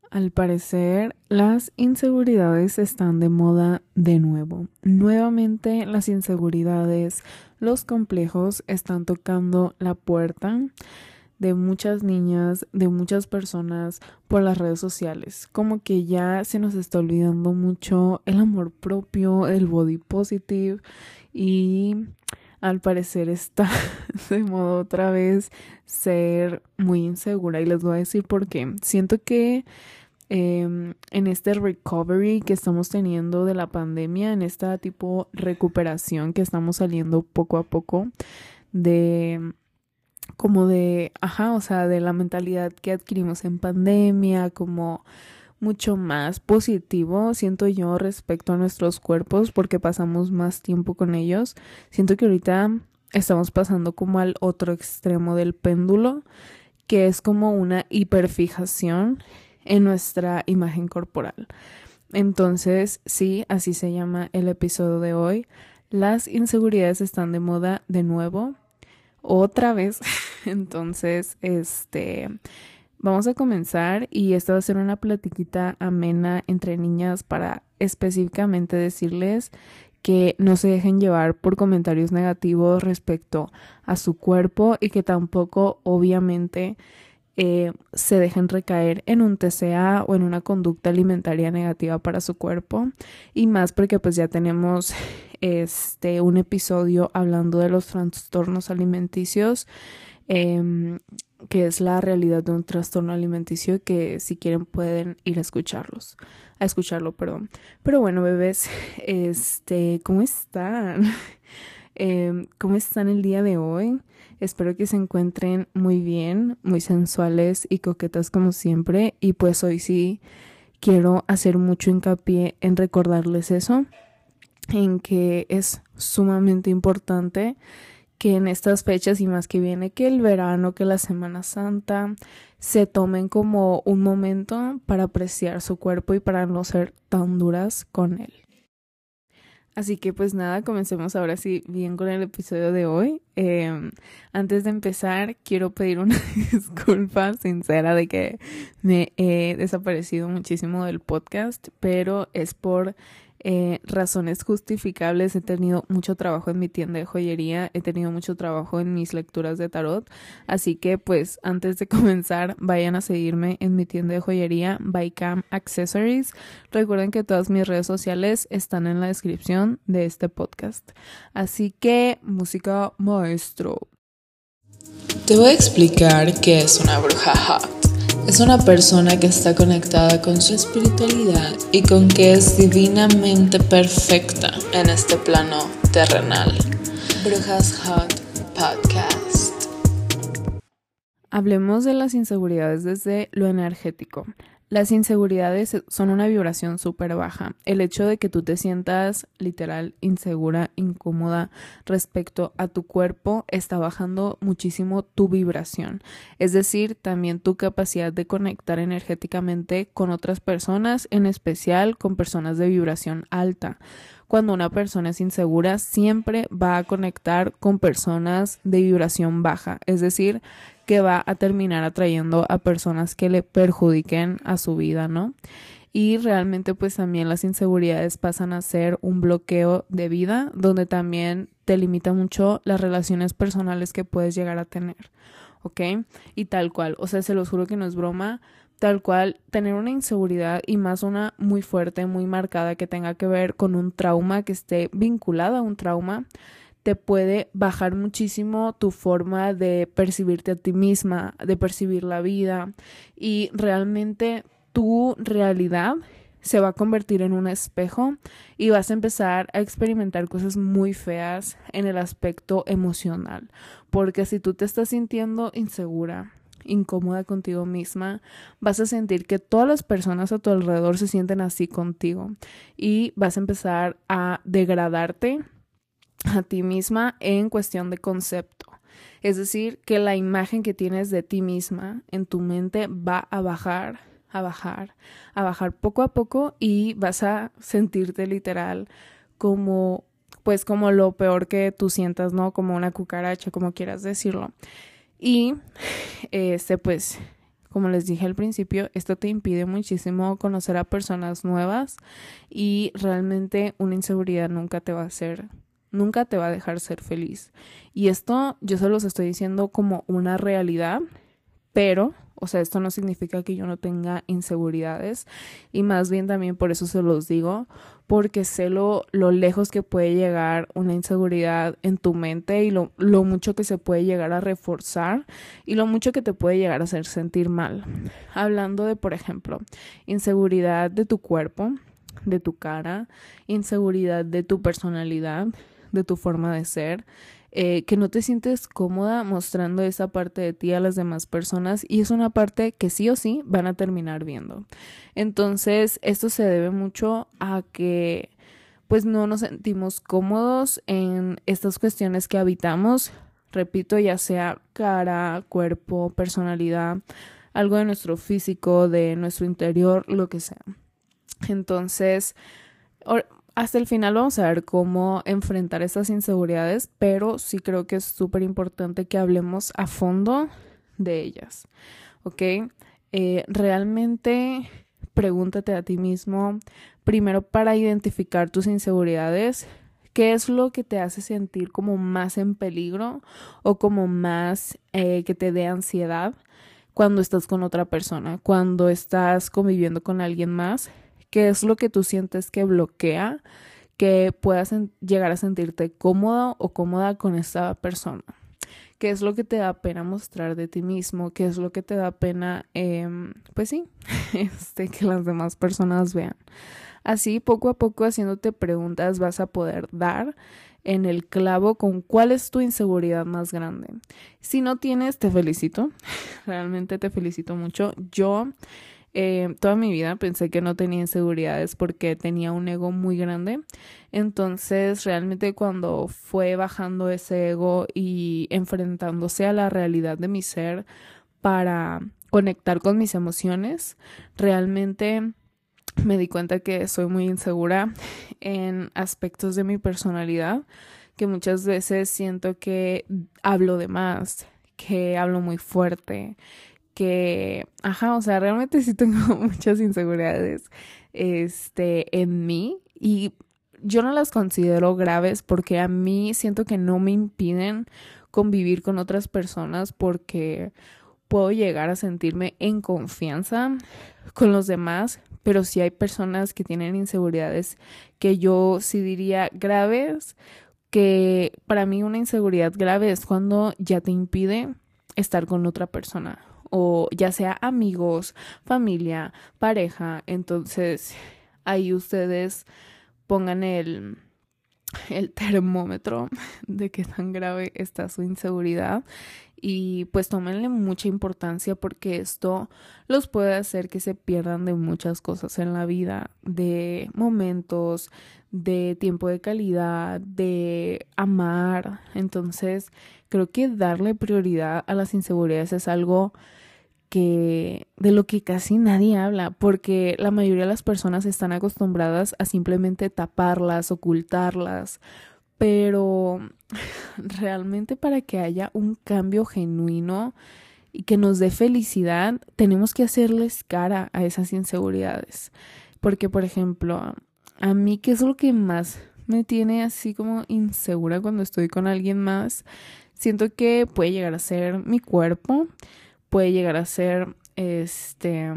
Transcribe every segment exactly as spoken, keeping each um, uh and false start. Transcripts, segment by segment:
Al parecer, las inseguridades están de moda de nuevo. Nuevamente, las inseguridades, los complejos están tocando la puerta de muchas niñas, de muchas personas por las redes sociales. Como que ya se nos está olvidando mucho el amor propio, el body positive y al parecer está de moda otra vez ser muy insegura. Y les voy a decir por qué. Siento que eh, en este recovery que estamos teniendo de la pandemia, en esta tipo recuperación que estamos saliendo poco a poco de como de, ajá, o sea, de la mentalidad que adquirimos en pandemia, como mucho más positivo, siento yo, respecto a nuestros cuerpos, porque pasamos más tiempo con ellos. Siento que ahorita estamos pasando como al otro extremo del péndulo, que es como una hiperfijación en nuestra imagen corporal. Entonces, sí, así se llama el episodio de hoy. Las inseguridades están de moda de nuevo, otra vez. Entonces, este, vamos a comenzar y esta va a ser una platiquita amena entre niñas para específicamente decirles que no se dejen llevar por comentarios negativos respecto a su cuerpo y que tampoco, obviamente, Eh, se dejen recaer en un T C A o en una conducta alimentaria negativa para su cuerpo, y más porque pues ya tenemos este un episodio hablando de los trastornos alimenticios, eh, que es la realidad de un trastorno alimenticio, que si quieren pueden ir a escucharlos, a escucharlo, perdón. Pero bueno, bebés, este, ¿cómo están? eh, ¿Cómo están el día de hoy? Espero que se encuentren muy bien, muy sensuales y coquetas como siempre. Y pues hoy sí quiero hacer mucho hincapié en recordarles eso, en que es sumamente importante que en estas fechas, y más que viene que el verano, que la Semana Santa, se tomen como un momento para apreciar su cuerpo y para no ser tan duras con él. Así que pues nada, comencemos ahora sí bien con el episodio de hoy. Eh, antes de empezar, quiero pedir una disculpa sincera de que me he desaparecido muchísimo del podcast, pero es por eh, razones justificables. He tenido mucho trabajo en mi tienda de joyería, he tenido mucho trabajo en mis lecturas de tarot, así que pues antes de comenzar, vayan a seguirme en mi tienda de joyería By Cam Accessories. Recuerden que todas mis redes sociales están en la descripción de este podcast. Así que, música maestro. Te voy a explicar qué es una bruja hot. Es una persona que está conectada con su espiritualidad y con que es divinamente perfecta en este plano terrenal. Brujas Hot Podcast. Hablemos de las inseguridades desde lo energético. Las inseguridades son una vibración súper baja. El hecho de que tú te sientas literal insegura, incómoda respecto a tu cuerpo está bajando muchísimo tu vibración. Es decir, también tu capacidad de conectar energéticamente con otras personas, en especial con personas de vibración alta. Cuando una persona es insegura, siempre va a conectar con personas de vibración baja. Es decir, que va a terminar atrayendo a personas que le perjudiquen a su vida, ¿no? Y realmente pues también las inseguridades pasan a ser un bloqueo de vida, donde también te limita mucho las relaciones personales que puedes llegar a tener, ¿ok? Y tal cual, o sea, se los juro que no es broma, tal cual, tener una inseguridad, y más una muy fuerte, muy marcada, que tenga que ver con un trauma, que esté vinculada a un trauma, te puede bajar muchísimo tu forma de percibirte a ti misma, de percibir la vida, y realmente tu realidad se va a convertir en un espejo y vas a empezar a experimentar cosas muy feas en el aspecto emocional, porque si tú te estás sintiendo insegura, incómoda contigo misma, vas a sentir que todas las personas a tu alrededor se sienten así contigo y vas a empezar a degradarte a ti misma en cuestión de concepto. Es decir, que la imagen que tienes de ti misma en tu mente va a bajar, a bajar, a bajar poco a poco, y vas a sentirte literal como, pues como lo peor que tú sientas, ¿no? Como una cucaracha, como quieras decirlo. Y este, pues, como les dije al principio, esto te impide muchísimo conocer a personas nuevas y realmente una inseguridad nunca te va a hacer, nunca te va a dejar ser feliz. Y esto yo se los estoy diciendo como una realidad, pero, o sea, esto no significa que yo no tenga inseguridades y más bien también por eso se los digo, porque sé lo, lo lejos que puede llegar una inseguridad en tu mente y lo, lo mucho que se puede llegar a reforzar y lo mucho que te puede llegar a hacer sentir mal. Hablando de, por ejemplo, inseguridad de tu cuerpo, de tu cara, inseguridad de tu personalidad, de tu forma de ser, eh, que no te sientes cómoda mostrando esa parte de ti a las demás personas y es una parte que sí o sí van a terminar viendo. Entonces, esto se debe mucho a que pues no nos sentimos cómodos en estas cuestiones que habitamos, repito, ya sea cara, cuerpo, personalidad, algo de nuestro físico, de nuestro interior, lo que sea. Entonces, hasta el final vamos a ver cómo enfrentar estas inseguridades, pero sí creo que es súper importante que hablemos a fondo de ellas, ¿ok? Eh, realmente pregúntate a ti mismo, primero para identificar tus inseguridades, ¿qué es lo que te hace sentir como más en peligro o como más eh, que te dé ansiedad cuando estás con otra persona, cuando estás conviviendo con alguien más? ¿Qué es lo que tú sientes que bloquea que puedas en- llegar a sentirte cómodo o cómoda con esta persona? ¿Qué es lo que te da pena mostrar de ti mismo? ¿Qué es lo que te da pena, eh, pues sí, este, que las demás personas vean? Así, poco a poco, haciéndote preguntas, vas a poder dar en el clavo con cuál es tu inseguridad más grande. Si no tienes, te felicito. Realmente te felicito mucho. Yo... Eh, toda mi vida pensé que no tenía inseguridades porque tenía un ego muy grande. Entonces, realmente cuando fue bajando ese ego y enfrentándose a la realidad de mi ser para conectar con mis emociones, realmente me di cuenta que soy muy insegura en aspectos de mi personalidad, que muchas veces siento que hablo de más, que hablo muy fuerte, que, ajá, o sea, realmente sí tengo muchas inseguridades, este, en mí y yo no las considero graves porque a mí siento que no me impiden convivir con otras personas porque puedo llegar a sentirme en confianza con los demás, pero sí hay personas que tienen inseguridades que yo sí diría graves, que para mí una inseguridad grave es cuando ya te impide estar con otra persona o ya sea amigos, familia, pareja. Entonces ahí ustedes pongan el, el termómetro de qué tan grave está su inseguridad y pues tómenle mucha importancia porque esto los puede hacer que se pierdan de muchas cosas en la vida, de momentos, de tiempo de calidad, de amar. Entonces creo que darle prioridad a las inseguridades es algo que de lo que casi nadie habla, porque la mayoría de las personas están acostumbradas a simplemente taparlas, ocultarlas, pero realmente para que haya un cambio genuino y que nos dé felicidad, tenemos que hacerles cara a esas inseguridades. Porque, por ejemplo, a mí, ¿qué es lo que más me tiene así como insegura cuando estoy con alguien más? Siento que puede llegar a ser mi cuerpo, puede llegar a ser, este,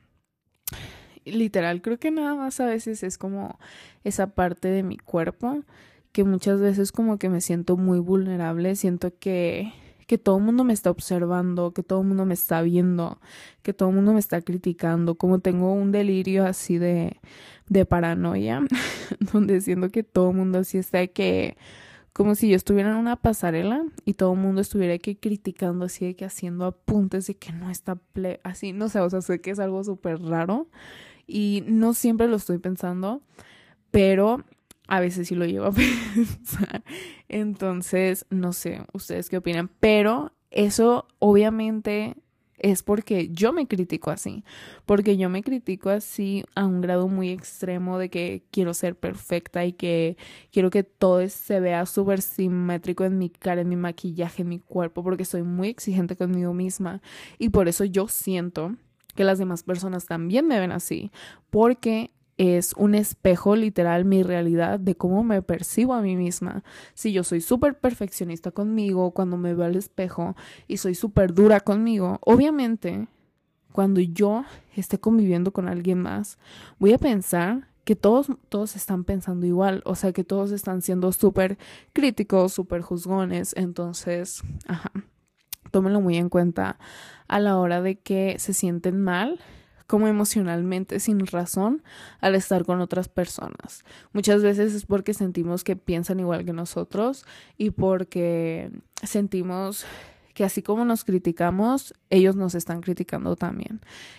literal, creo que nada más a veces es como esa parte de mi cuerpo que muchas veces como que me siento muy vulnerable, siento que, que todo el mundo me está observando, que todo el mundo me está viendo, que todo el mundo me está criticando, como tengo un delirio así de, de paranoia, donde siento que todo el mundo así está que... como si yo estuviera en una pasarela y todo el mundo estuviera aquí criticando, así de que haciendo apuntes de que no está ple- así, no sé, o sea, sé que es algo súper raro y no siempre lo estoy pensando, pero a veces sí lo llevo a pensar. Entonces, no sé, ustedes qué opinan, pero eso obviamente es porque yo me critico así, porque yo me critico así a un grado muy extremo de que quiero ser perfecta y que quiero que todo se vea súper simétrico en mi cara, en mi maquillaje, en mi cuerpo, porque soy muy exigente conmigo misma y por eso yo siento que las demás personas también me ven así, porque es un espejo literal mi realidad de cómo me percibo a mí misma. Si yo soy súper perfeccionista conmigo cuando me veo al espejo y soy súper dura conmigo, obviamente cuando yo esté conviviendo con alguien más voy a pensar que todos, todos están pensando igual, o sea que todos están siendo súper críticos, súper juzgones, entonces, ajá, tómenlo muy en cuenta a la hora de que se sienten mal como emocionalmente sin razón al estar con otras personas. Muchas veces es porque sentimos que piensan igual que nosotros y porque sentimos que así como nos criticamos, ellos nos están criticando también.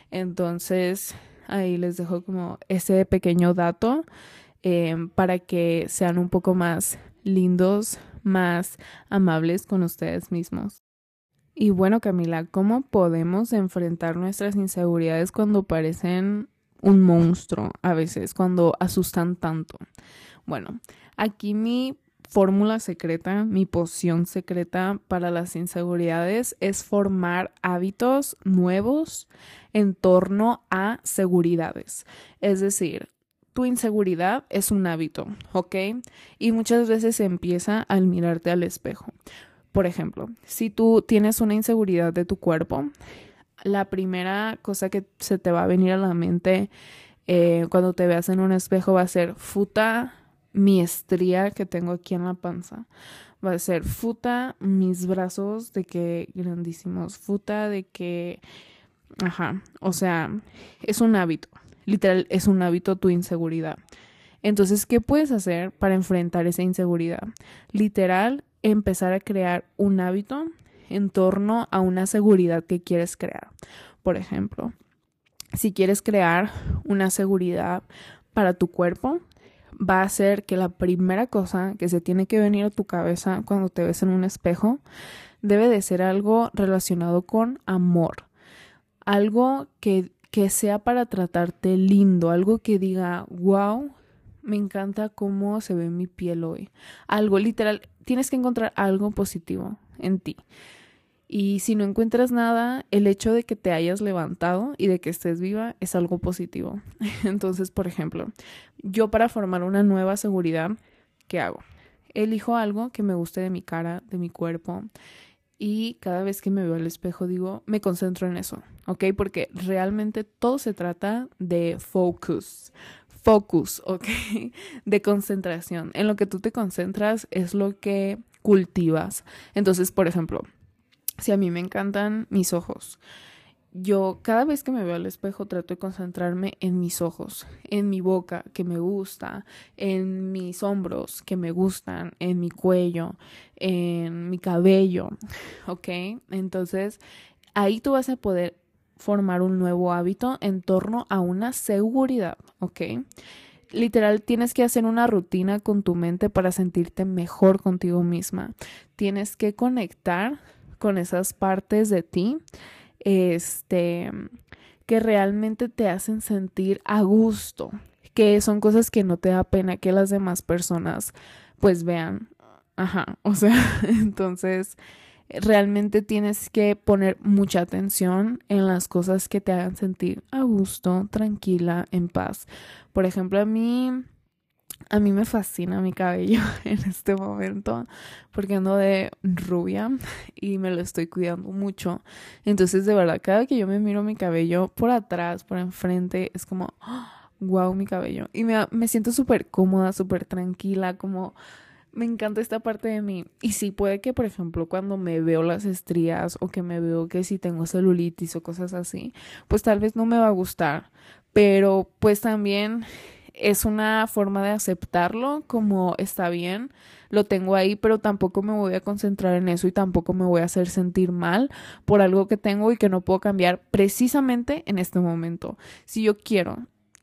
Entonces, ahí les dejo como ese pequeño dato eh, para que sean un poco más lindos, más amables con ustedes mismos. Y bueno, Camila, ¿cómo podemos enfrentar nuestras inseguridades cuando parecen un monstruo a veces, cuando asustan tanto? Bueno, aquí mi fórmula secreta, mi poción secreta para las inseguridades es formar hábitos nuevos en torno a seguridades. Es decir, tu inseguridad es un hábito, ¿ok? Y muchas veces se empieza al mirarte al espejo. Por ejemplo, si tú tienes una inseguridad de tu cuerpo, la primera cosa que se te va a venir a la mente eh, cuando te veas en un espejo va a ser futa mi estría que tengo aquí en la panza. Va a ser futa mis brazos de que grandísimos, futa de que, ajá, o sea, es un hábito, literal es un hábito tu inseguridad. Entonces, ¿qué puedes hacer para enfrentar esa inseguridad? Literal, empezar a crear un hábito en torno a una seguridad que quieres crear. Por ejemplo, si quieres crear una seguridad para tu cuerpo, va a ser que la primera cosa que se tiene que venir a tu cabeza cuando te ves en un espejo debe de ser algo relacionado con amor. Algo que, que sea para tratarte lindo, algo que diga, wow, me encanta cómo se ve mi piel hoy. Algo literal, tienes que encontrar algo positivo en ti. Y si no encuentras nada, el hecho de que te hayas levantado y de que estés viva es algo positivo. Entonces, por ejemplo, yo para formar una nueva seguridad, ¿qué hago? Elijo algo que me guste de mi cara, de mi cuerpo. Y cada vez que me veo al espejo digo, me concentro en eso, ¿ok? Porque realmente todo se trata de focus. Focus, ¿ok? De concentración. En lo que tú te concentras es lo que cultivas. Entonces, por ejemplo, si a mí me encantan mis ojos, yo cada vez que me veo al espejo trato de concentrarme en mis ojos, en mi boca que me gusta, en mis hombros que me gustan, en mi cuello, en mi cabello, ¿ok? Entonces, ahí tú vas a poder formar un nuevo hábito en torno a una seguridad, ¿ok? Literal, tienes que hacer una rutina con tu mente para sentirte mejor contigo misma. Tienes que conectar con esas partes de ti este, que realmente te hacen sentir a gusto, que son cosas que no te da pena que las demás personas pues vean. Ajá, o sea, entonces realmente tienes que poner mucha atención en las cosas que te hagan sentir a gusto, tranquila, en paz. Por ejemplo, a mí, a mí me fascina mi cabello en este momento porque ando de rubia y me lo estoy cuidando mucho. Entonces, de verdad, cada que yo me miro mi cabello por atrás, por enfrente, es como, oh, wow, mi cabello. Y me, me siento súper cómoda, súper tranquila, como... Me encanta esta parte de mí. Y sí, puede que, por ejemplo, cuando me veo las estrías o que me veo que si tengo celulitis o cosas así, pues tal vez no me va a gustar. Pero pues también es una forma de aceptarlo como está bien, lo tengo ahí, pero tampoco me voy a concentrar en eso y tampoco me voy a hacer sentir mal por algo que tengo y que no puedo cambiar precisamente en este momento. Si yo quiero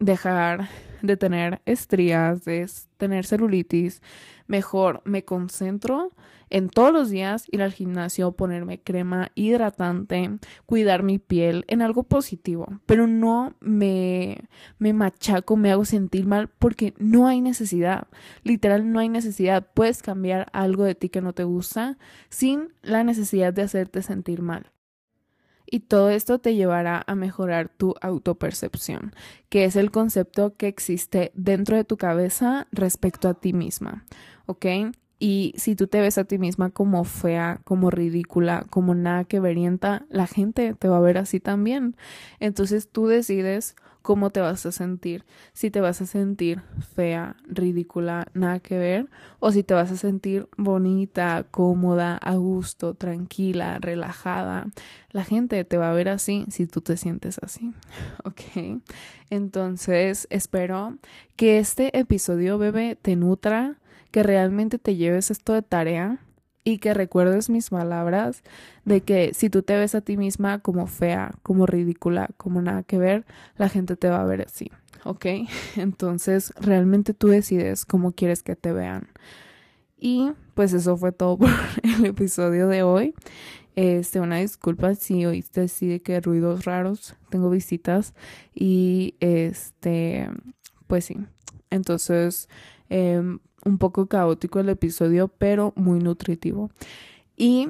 dejar de tener estrías, de tener celulitis. Mejor me concentro en todos los días ir al gimnasio, ponerme crema hidratante, cuidar mi piel en algo positivo, pero no me, me machaco, me hago sentir mal porque no hay necesidad, literal no hay necesidad. Puedes cambiar algo de ti que no te gusta sin la necesidad de hacerte sentir mal. Y todo esto te llevará a mejorar tu autopercepción, que es el concepto que existe dentro de tu cabeza respecto a ti misma, ¿ok? Y si tú te ves a ti misma como fea, como ridícula, como nada que verienta, la gente te va a ver así también. Entonces tú decides cómo te vas a sentir. Si te vas a sentir fea, ridícula, nada que ver, o si te vas a sentir bonita, cómoda, a gusto, tranquila, relajada. La gente te va a ver así si tú te sientes así, ¿ok? Entonces espero que este episodio, bebé, te nutra, que realmente te lleves esto de tarea y que recuerdes mis palabras de que si tú te ves a ti misma como fea, como ridícula, como nada que ver, la gente te va a ver así, ¿ok? Entonces realmente tú decides cómo quieres que te vean. Y pues eso fue todo por el episodio de hoy. Este, una disculpa si oíste así de que ruidos raros, tengo visitas y este, pues sí. Entonces, eh, un poco caótico el episodio, pero muy nutritivo. Y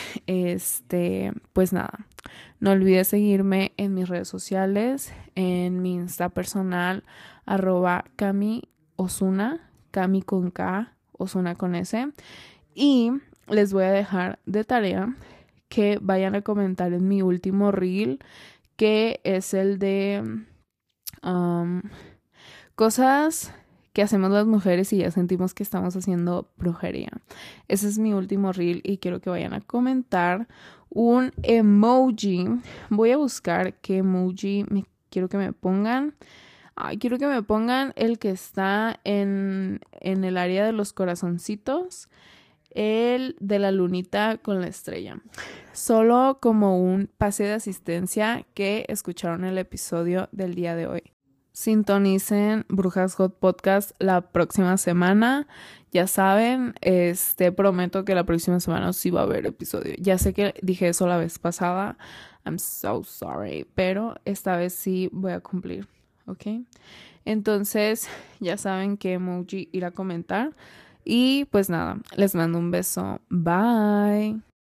este, pues nada, no olvides seguirme en mis redes sociales, en mi Insta personal, arroba Cami Osuna, Cami con K, Osuna con S. Y les voy a dejar de tarea que vayan a comentar en mi último reel, que es el de um, cosas que hacemos las mujeres y ya sentimos que estamos haciendo brujería. Ese es mi último reel y quiero que vayan a comentar un emoji. Voy a buscar qué emoji me, quiero que me pongan. Ay, quiero que me pongan el que está en, en el área de los corazoncitos, el de la lunita con la estrella. Solo como un pase de asistencia que escucharon el episodio del día de hoy. Sintonicen Brujas Hot Podcast la próxima semana. Ya saben, este prometo que la próxima semana sí va a haber episodio. Ya sé que dije eso la vez pasada. I'm so sorry. Pero esta vez sí voy a cumplir. ¿Ok? Entonces, ya saben qué emoji ir a comentar. Y pues nada, les mando un beso. Bye.